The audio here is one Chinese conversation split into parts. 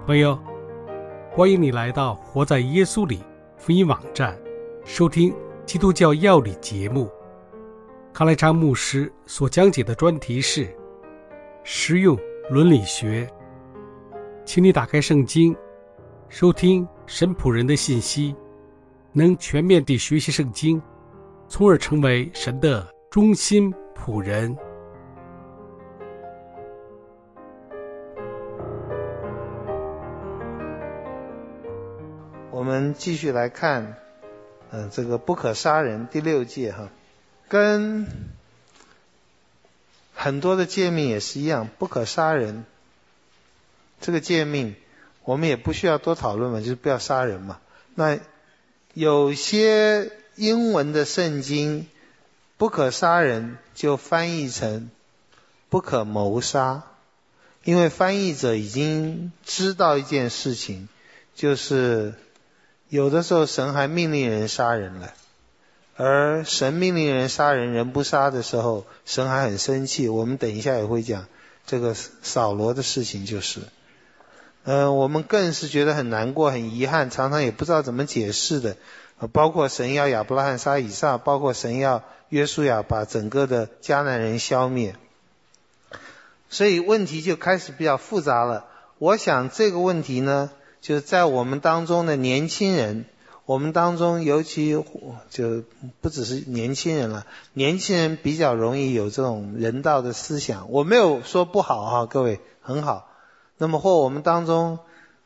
朋友，欢迎你来到活在耶稣里福音网站，收听基督教要理节目。康来昌牧师所讲解的专题是实用伦理学。请你打开圣经，收听神仆人的信息，能全面地学习圣经，从而成为神的忠心仆人。 我们继续来看这个不可杀人第6诫跟很多的诫命也是一样，不可杀人这个诫命我们也不需要多讨论嘛，就是不要杀人嘛。那有些英文的圣经不可杀人就翻译成不可谋杀，因为翻译者已经知道一件事情，就是有的时候神还命令人杀人了，而神命令人杀人，人不杀的时候，神还很生气。我们等一下也会讲这个扫罗的事情，就是我们更是觉得很难过很遗憾，常常也不知道怎么解释的，包括神要亚伯拉罕杀以撒，包括神要约书亚把整个的迦南人消灭，所以问题就开始比较复杂了。我想这个问题呢，就是在我们当中的年轻人，我们当中尤其就不只是年轻人了，年轻人比较容易有这种人道的思想，我没有说不好各位很好。那么或我们当中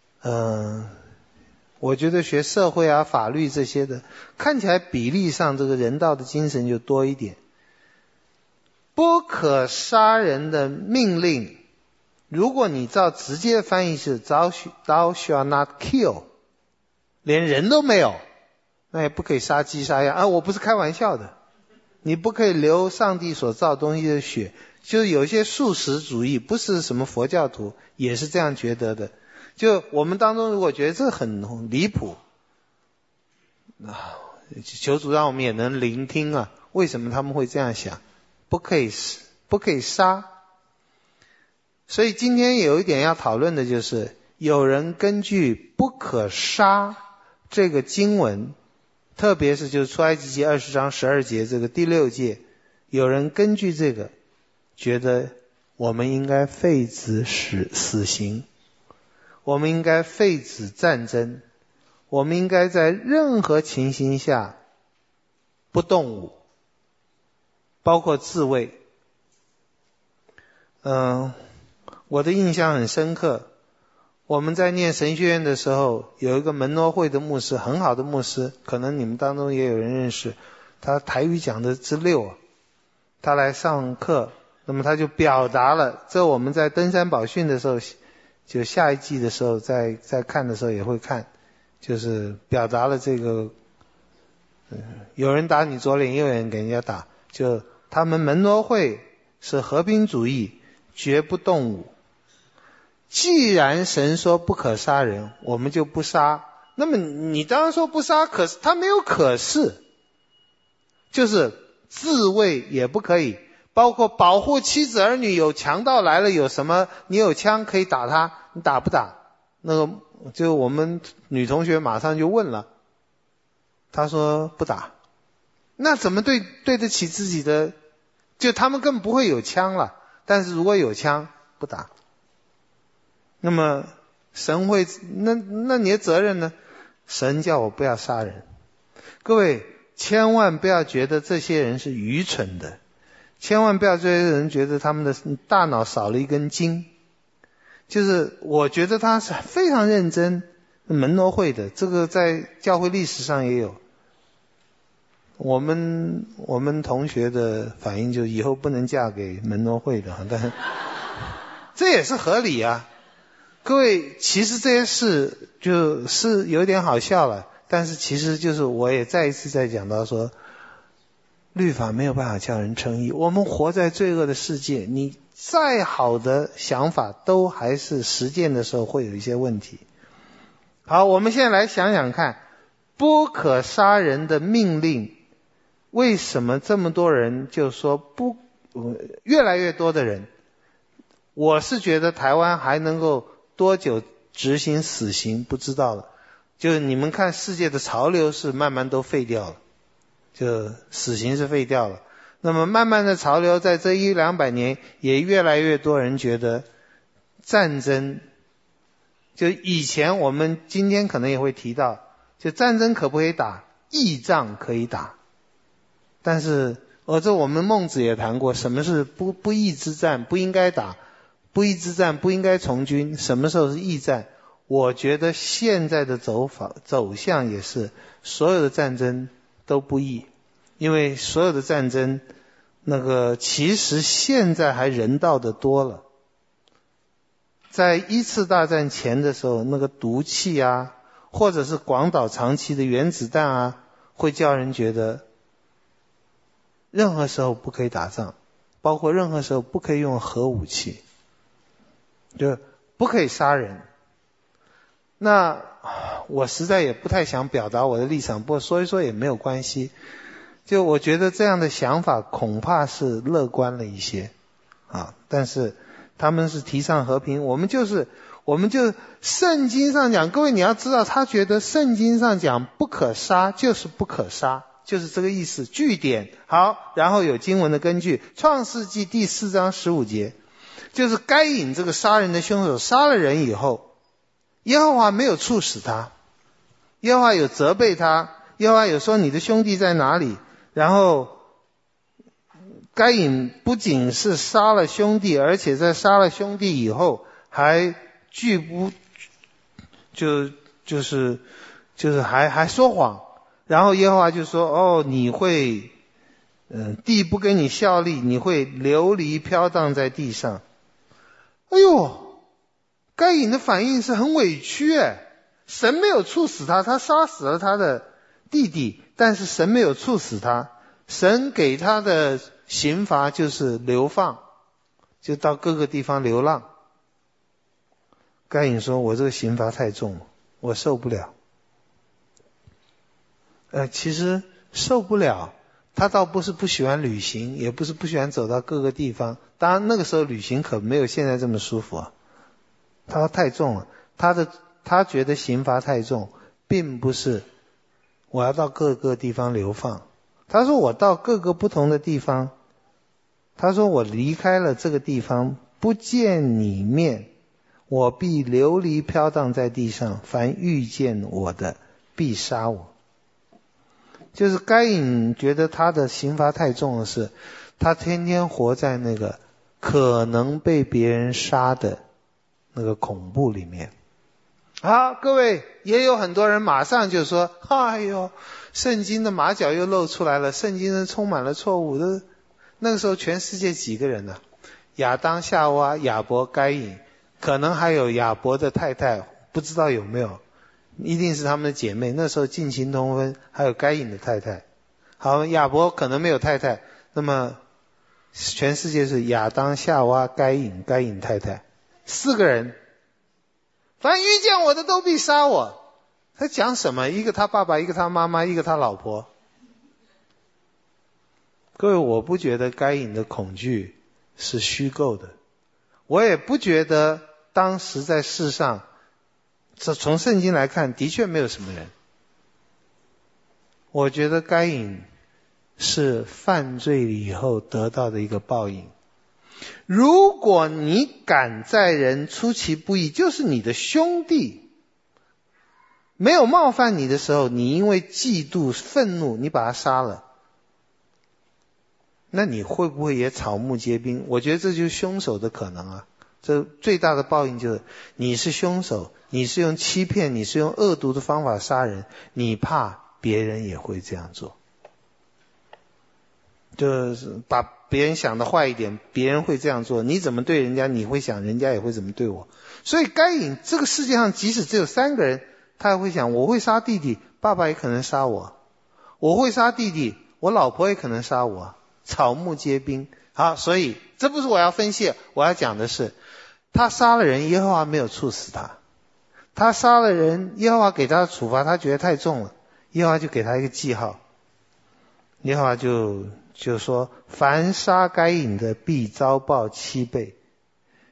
我觉得学社会法律这些的，看起来比例上这个人道的精神就多一点。不可杀人的命令，如果你照直接翻译是 thou shall not kill， 连人都没有，那也不可以杀鸡杀羊我不是开玩笑的，你不可以流上帝所造东西的血。就是有些素食主义，不是什么佛教徒也是这样觉得的。就我们当中如果觉得这很离谱，求主让我们也能聆听为什么他们会这样想。不可以杀。所以今天有一点要讨论的就是，有人根据不可杀这个经文，特别是就是出埃及记20章12节这个第6诫，有人根据这个觉得我们应该废止死刑，我们应该废止战争，我们应该在任何情形下不动武，包括自卫。我的印象很深刻，我们在念神学院的时候，有一个门诺会的牧师，很好的牧师，可能你们当中也有人认识，他台语讲的之溜他来上课，那么他就表达了，这我们在登山宝训的时候，就下一季的时候在看的时候也会看，就是表达了这个有人打你左脸，右脸给人家打，就他们门诺会是和平主义，绝不动武。既然神说不可杀人，我们就不杀。那么你当然说不杀，可是他没有可是，就是自卫也不可以，包括保护妻子儿女，有强盗来了有什么，你有枪可以打他，你打不打？那个就我们女同学马上就问了，她说不打。那怎么对得起自己的？就他们更不会有枪了，但是如果有枪不打。那么神会那你的责任呢？神叫我不要杀人。各位千万不要觉得这些人是愚蠢的，千万不要这些人觉得他们的大脑少了一根筋。就是我觉得他是非常认真，门诺会的，这个在教会历史上也有。我们同学的反应就以后不能嫁给门诺会的，但是这也是合理各位其实这些事就是有点好笑了，但是其实就是我也再一次在讲到说，律法没有办法叫人称义。我们活在罪恶的世界，你再好的想法都还是实践的时候会有一些问题。好，我们现在来想想看，不可杀人的命令，为什么这么多人就说越来越多的人，我是觉得台湾还能够多久执行死刑不知道了。就你们看世界的潮流是慢慢都废掉了，就死刑是废掉了。那么慢慢的潮流在这100-200年也越来越多人觉得战争，就以前我们今天可能也会提到，就战争可不可以打？义仗可以打。但是这我们孟子也谈过，什么是不义之战，不应该打，不义之战不应该从军，什么时候是义战？我觉得现在的走向也是，所有的战争都不义，因为所有的战争其实现在还人道的多了。在一次大战前的时候，那个毒气啊，或者是广岛长崎的原子弹啊，会叫人觉得任何时候不可以打仗，包括任何时候不可以用核武器，就不可以杀人。那我实在也不太想表达我的立场，不过说一说也没有关系。就我觉得这样的想法恐怕是乐观了一些但是他们是提倡和平，我们就圣经上讲，各位你要知道，他觉得圣经上讲不可杀就是不可杀，就是这个意思。句点好，然后有经文的根据，创世纪第4章15节，就是该隐这个杀人的凶手杀了人以后，耶和华没有处死他，耶和华有责备他，耶和华有说你的兄弟在哪里，然后该隐不仅是杀了兄弟，而且在杀了兄弟以后还还说谎，然后耶和华就说你会地不跟你效力，你会流离飘荡在地上。哎呦，该隐的反应是很委屈神没有处死他，他杀死了他的弟弟，但是神没有处死他，神给他的刑罚就是流放，就到各个地方流浪。该隐说我这个刑罚太重了，我受不了。其实受不了，他倒不是不喜欢旅行，也不是不喜欢走到各个地方，当然那个时候旅行可没有现在这么舒服他说太重了，他觉得刑罚太重，并不是我要到各个地方流放。他说我到各个不同的地方，他说我离开了这个地方，不见你面，我必流离飘荡在地上，凡遇见我的必杀我。就是该隐觉得他的刑罚太重的是，他天天活在那个可能被别人杀的那个恐怖里面。好，各位也有很多人马上就说，哎呦，圣经的马脚又露出来了，圣经充满了错误的。那个时候全世界几个人呢？亚当、夏娃、亚伯、该隐，可能还有亚伯的太太，不知道有没有，一定是他们的姐妹，那时候近亲通婚，还有该隐的太太。好，亚伯可能没有太太，那么全世界是亚当、夏娃、该隐太太，4个人，凡遇见我的都必杀我。他讲什么？一个他爸爸，一个他妈妈，一个他老婆。各位，我不觉得该隐的恐惧是虚构的，我也不觉得当时在世上，从圣经来看的确没有什么人。我觉得该隐是犯罪以后得到的一个报应。如果你敢在人出其不意，就是你的兄弟没有冒犯你的时候，你因为嫉妒愤怒你把他杀了，那你会不会也草木皆兵？我觉得这就是凶手的可能这最大的报应就是你是凶手，你是用欺骗，你是用恶毒的方法杀人，你怕别人也会这样做，就是把别人想的坏一点，别人会这样做，你怎么对人家，你会想人家也会怎么对我。所以该隐这个世界上即使只有3个人，他也会想，我会杀弟弟，爸爸也可能杀我，我会杀弟弟，我老婆也可能杀我，草木皆兵。好，所以这不是我要分析，我要讲的是他杀了人，耶和华没有处死他，他杀了人，耶和华给他的处罚他觉得太重了，耶和华就给他一个记号，耶和华就说凡杀该隐的必遭报7倍。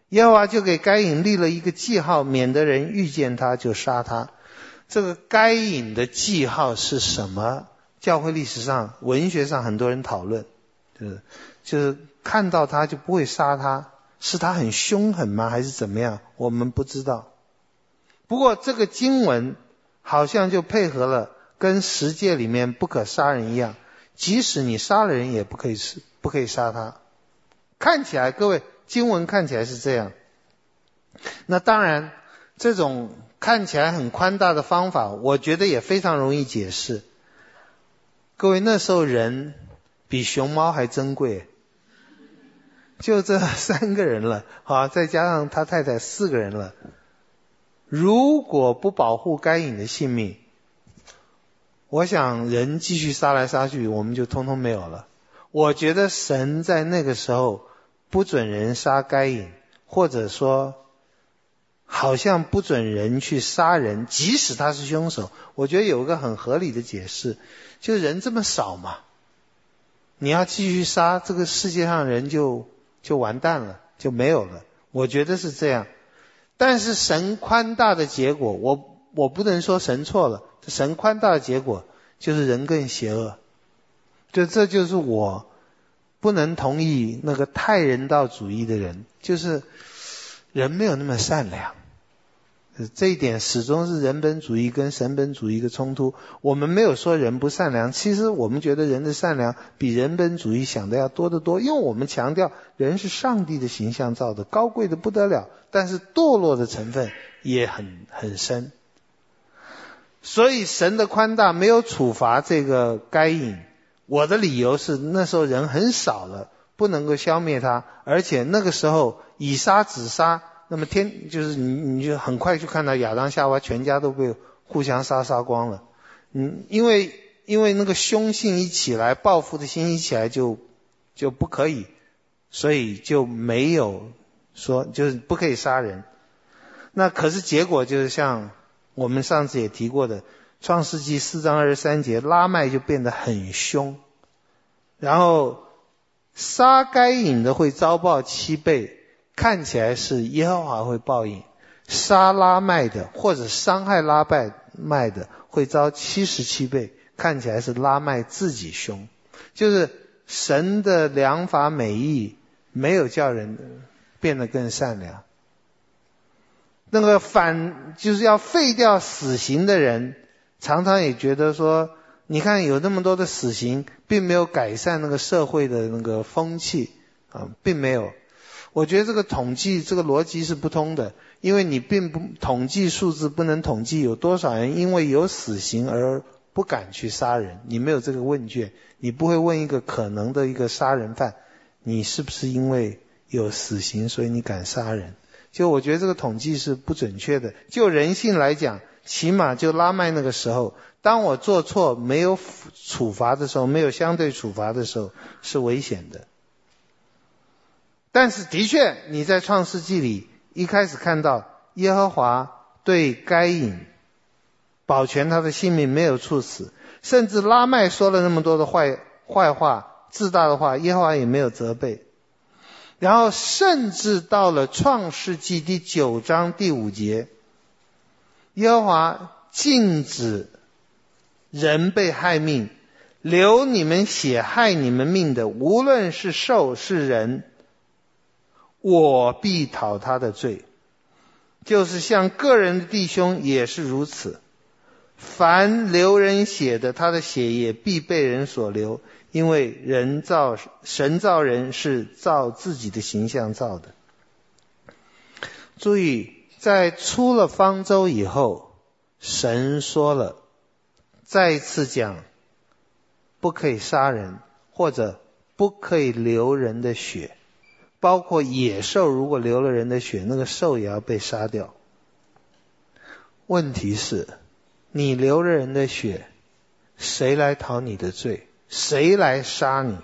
耶和华就给该隐立了一个记号，免得人遇见他就杀他。这个该隐的记号是什么？教会历史上、文学上很多人讨论，就是看到他就不会杀他，是他很凶狠吗？还是怎么样？我们不知道。不过这个经文好像就配合了跟十诫里面不可杀人一样，即使你杀了人也不可以杀他。看起来，各位，经文看起来是这样。那当然，这种看起来很宽大的方法，我觉得也非常容易解释。各位，那时候人比熊猫还珍贵，就这3个人了，好，再加上他太太4个人了。如果不保护该隐的性命，我想人继续杀来杀去，我们就通通没有了。我觉得神在那个时候不准人杀该隐，或者说好像不准人去杀人，即使他是凶手。我觉得有一个很合理的解释，就是人这么少嘛，你要继续杀，这个世界上人就完蛋了，就没有了。我觉得是这样。但是神宽大的结果，我不能说神错了，神宽大的结果就是人更邪恶。这就是我不能同意那个太人道主义的人，就是人没有那么善良。这一点始终是人本主义跟神本主义的冲突。我们没有说人不善良，其实我们觉得人的善良比人本主义想的要多得多，因为我们强调人是上帝的形象造的，高贵的不得了，但是堕落的成分也很深。所以神的宽大没有处罚这个该隐，我的理由是那时候人很少了，不能够消灭他，而且那个时候以杀止杀，那么就是你就很快就看到亚当夏娃全家都被互相杀光了。因为那个凶性一起来，报复的心一起来就不可以，所以就没有说就是不可以杀人。那可是结果就是像我们上次也提过的，创世纪4章23节，拉麦就变得很凶，然后杀该隐的会遭报7倍，看起来是耶和华会报应；杀拉麦的或者伤害拉麦的会遭77倍，看起来是拉麦自己凶。就是神的良法美意没有叫人变得更善良。那个就是要废掉死刑的人，常常也觉得说，你看有那么多的死刑，并没有改善那个社会的那个风气并没有。我觉得这个统计这个逻辑是不通的，因为你并不统计数字，不能统计有多少人因为有死刑而不敢去杀人，你没有这个问卷，你不会问一个可能的一个杀人犯，你是不是因为有死刑所以你敢杀人。就我觉得这个统计是不准确的。就人性来讲，起码就拉麦那个时候，当我做错没有处罚的时候，没有相对处罚的时候，是危险的。但是的确你在创世纪里一开始看到耶和华对该隐保全他的性命，没有处死，甚至拉麦说了那么多的坏话自大的话，耶和华也没有责备。然后甚至到了创世纪第9章第5节，耶和华禁止人被害命，流你们血害你们命的，无论是兽是人，我必讨他的罪。就是像个人的弟兄也是如此，凡流人血的，他的血也必被人所流，因为神造人是照自己的形象造的。注意，在出了方舟以后，神说了，再一次讲不可以杀人，或者不可以流人的血，包括野兽如果流了人的血，那个兽也要被杀掉。问题是你流了人的血，谁来讨你的罪？谁来杀你？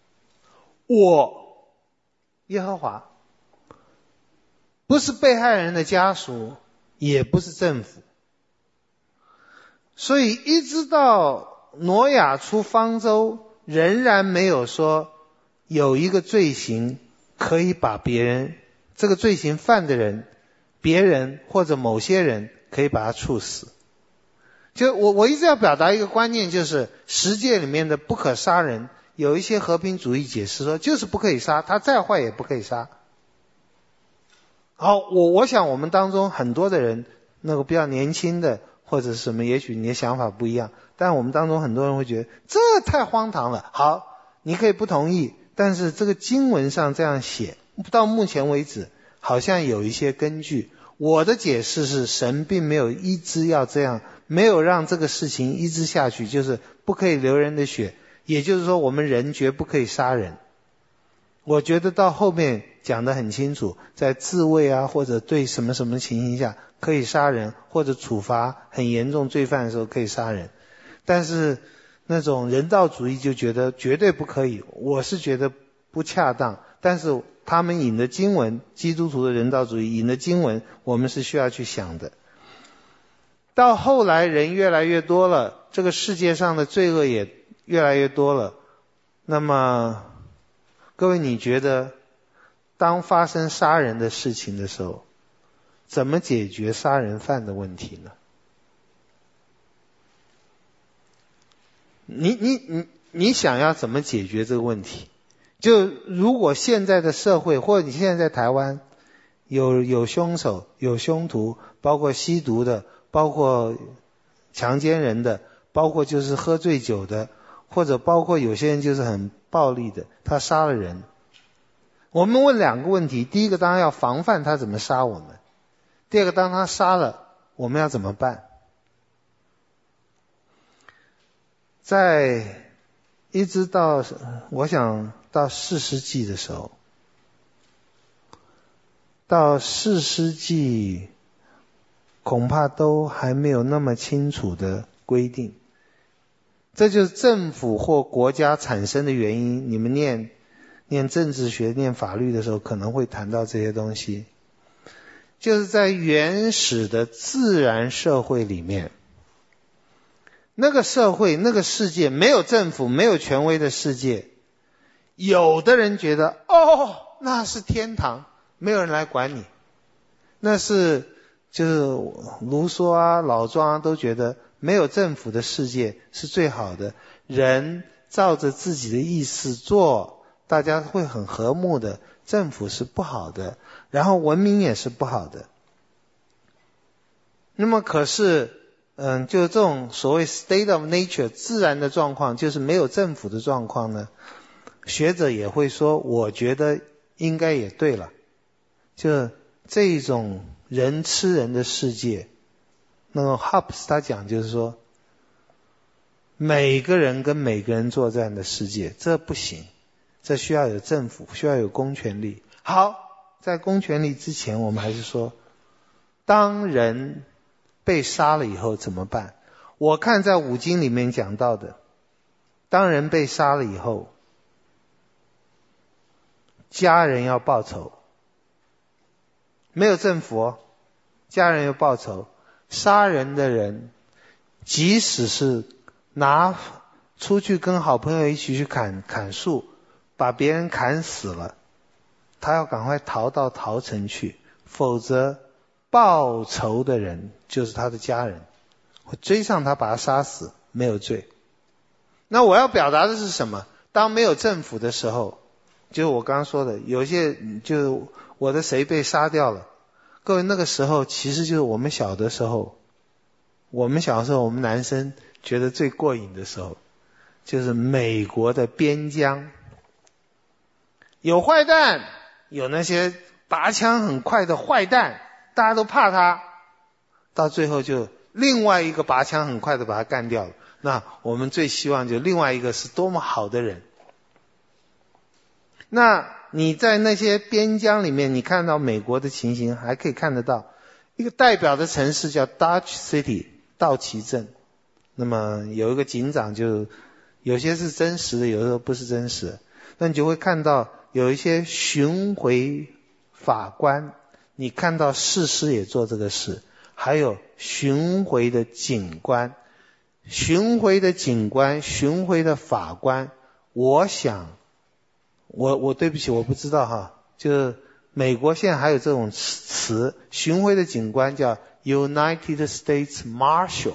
我耶和华，不是被害人的家属，也不是政府。所以一直到挪亚出方舟，仍然没有说有一个罪行可以把别人这个罪行犯的人，别人或者某些人可以把他处死。就我一直要表达一个观念，就是十诫里面的不可杀人，有一些和平主义解释说就是不可以杀，他再坏也不可以杀。好，我想我们当中很多的人，那个比较年轻的或者什么，也许你的想法不一样，但我们当中很多人会觉得这太荒唐了。好，你可以不同意，但是这个经文上这样写，到目前为止好像有一些根据。我的解释是，神并没有一直要这样，没有让这个事情一直下去，就是不可以流人的血，也就是说我们人绝不可以杀人。我觉得到后面讲得很清楚，在自卫啊或者对什么什么情形下可以杀人，或者处罚很严重罪犯的时候可以杀人。但是那种人道主义就觉得绝对不可以，我是觉得不恰当。但是他们引的经文，基督徒的人道主义引的经文，我们是需要去想的。到后来人越来越多了，这个世界上的罪恶也越来越多了，那么各位你觉得当发生杀人的事情的时候，怎么解决杀人犯的问题呢？你想要怎么解决这个问题？就如果现在的社会，或者你现在在台湾有凶手，有凶徒，包括吸毒的，包括强奸人的，包括就是喝醉酒的，或者包括有些人就是很暴力的，他杀了人。我们问两个问题，第一个当然要防范他怎么杀我们，第二个当他杀了我们要怎么办。在一直到我想到4世纪的时候，到4世纪恐怕都还没有那么清楚的规定，这就是政府或国家产生的原因。你们念政治学念法律的时候可能会谈到这些东西。就是在原始的自然社会里面，那个社会那个世界没有政府没有权威的世界，有的人觉得那是天堂，没有人来管你，那是就是卢梭啊老庄啊都觉得没有政府的世界是最好的，人照着自己的意思做，大家会很和睦的，政府是不好的，然后文明也是不好的。那么可是就这种所谓 state of nature 自然的状况，就是没有政府的状况呢，学者也会说我觉得应该也对了，就这种人吃人的世界，那么 Hobbes 他讲就是说每个人跟每个人作战的世界，这不行，这需要有政府，需要有公权力。好，在公权力之前，我们还是说当人被杀了以后怎么办？我看在五经里面讲到的，当人被杀了以后，家人要报仇，没有政府家人要报仇。杀人的人即使是拿出去跟好朋友一起去砍树，把别人砍死了，他要赶快逃到逃城去，否则报仇的人就是他的家人，会追上他把他杀死，没有罪。那我要表达的是什么？当没有政府的时候，就是我刚刚说的，有些就是我的谁被杀掉了，各位那个时候其实就是我们小的时候，我们小时候我们男生觉得最过瘾的时候，就是美国的边疆有坏蛋，有那些拔枪很快的坏蛋，大家都怕他，到最后就另外一个拔枪很快的把他干掉了。那我们最希望就另外一个是多么好的人。那你在那些边疆里面，你看到美国的情形还可以看得到，一个代表的城市叫 Dutch City 道奇镇，那么有一个警长，就有些是真实的，有的时候不是真实的，那你就会看到有一些巡回法官，你看到士师也做这个事，还有巡回的警官，巡回的警官，巡回的法官，我想我对不起我不知道哈，就是美国现在还有这种词，巡回的警官叫 United States Marshal。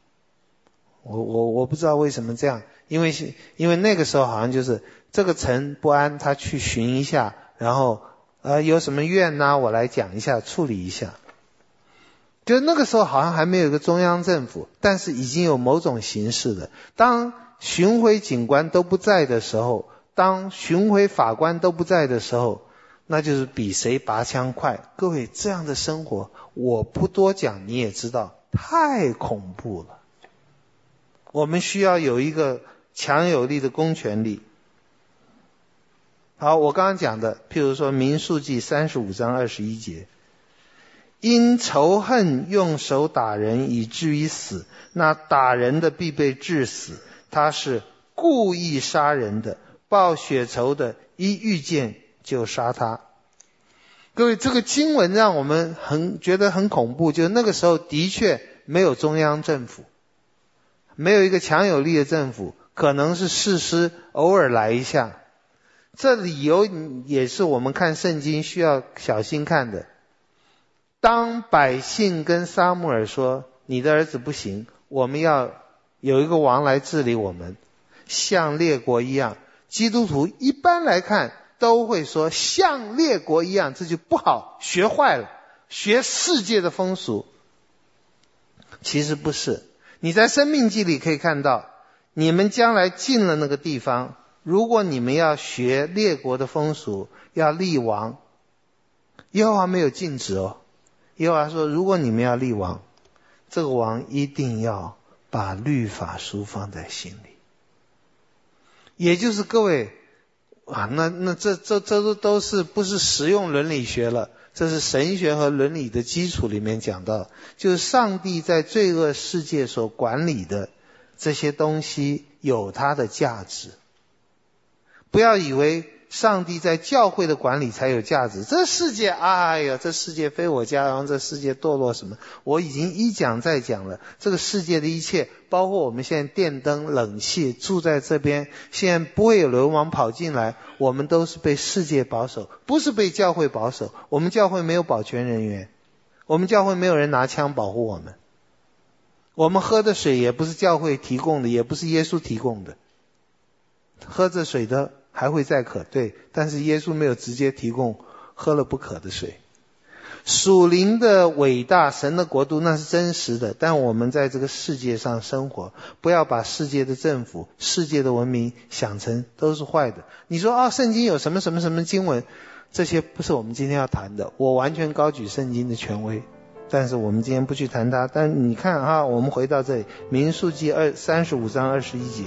我不知道为什么这样，因为那个时候好像就是这个城不安，他去巡一下，然后有什么怨啊，我来讲一下，处理一下。就那个时候好像还没有一个中央政府，但是已经有某种形式的。当巡回警官都不在的时候，当巡回法官都不在的时候，那就是比谁拔枪快。各位，这样的生活我不多讲你也知道，太恐怖了。我们需要有一个强有力的公权力。好，我刚刚讲的，譬如说民数记35章21节，因仇恨用手打人以至于死，那打人的必被治死，他是故意杀人的，报血仇的，一遇见就杀他。各位，这个经文让我们觉得很恐怖，就那个时候的确没有中央政府，没有一个强有力的政府，可能是士师偶尔来一下。这理由也是我们看圣经需要小心看的。当百姓跟撒母耳说，你的儿子不行，我们要有一个王来治理我们，像列国一样，基督徒一般来看都会说像列国一样，这就不好，学坏了，学世界的风俗。其实不是，你在申命记里可以看到，你们将来进了那个地方，如果你们要学列国的风俗，要立王，耶和华没有禁止哦。耶和华说，如果你们要立王，这个王一定要把律法书放在心里。也就是各位那这都是不是实用伦理学了，这是神学和伦理的基础里面讲到，就是上帝在罪恶世界所管理的这些东西有它的价值。不要以为上帝在教会的管理才有价值，这世界哎呀，这世界非我家，然后这世界堕落什么，我已经一讲再讲了。这个世界的一切，包括我们现在电灯冷气住在这边，现在不会有流氓跑进来，我们都是被世界保守，不是被教会保守。我们教会没有保全人员，我们教会没有人拿枪保护我们，我们喝的水也不是教会提供的，也不是耶稣提供的，喝着水的还会再渴，对，但是耶稣没有直接提供喝了不渴的水。属灵的伟大，神的国度那是真实的，但我们在这个世界上生活，不要把世界的政府、世界的文明想成都是坏的。你说圣经有什么什么什么经文，这些不是我们今天要谈的，我完全高举圣经的权威，但是我们今天不去谈它。但你看我们回到这里，民数记35章21节。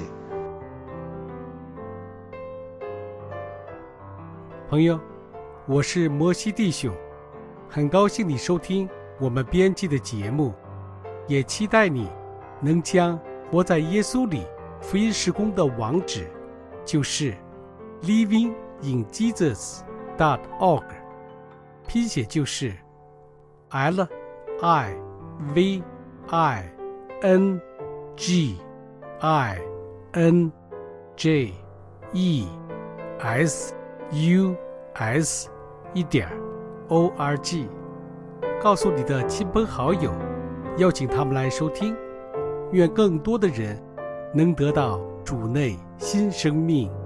朋友，我是摩西弟兄，很高兴你收听我们编辑的节目，也期待你能将活在耶稣里福音事工的网址，就是 livinginjesus.org， 拼写就是 livinginjesus.org， 告诉你的亲朋好友，邀请他们来收听，愿更多的人能得到主内新生命。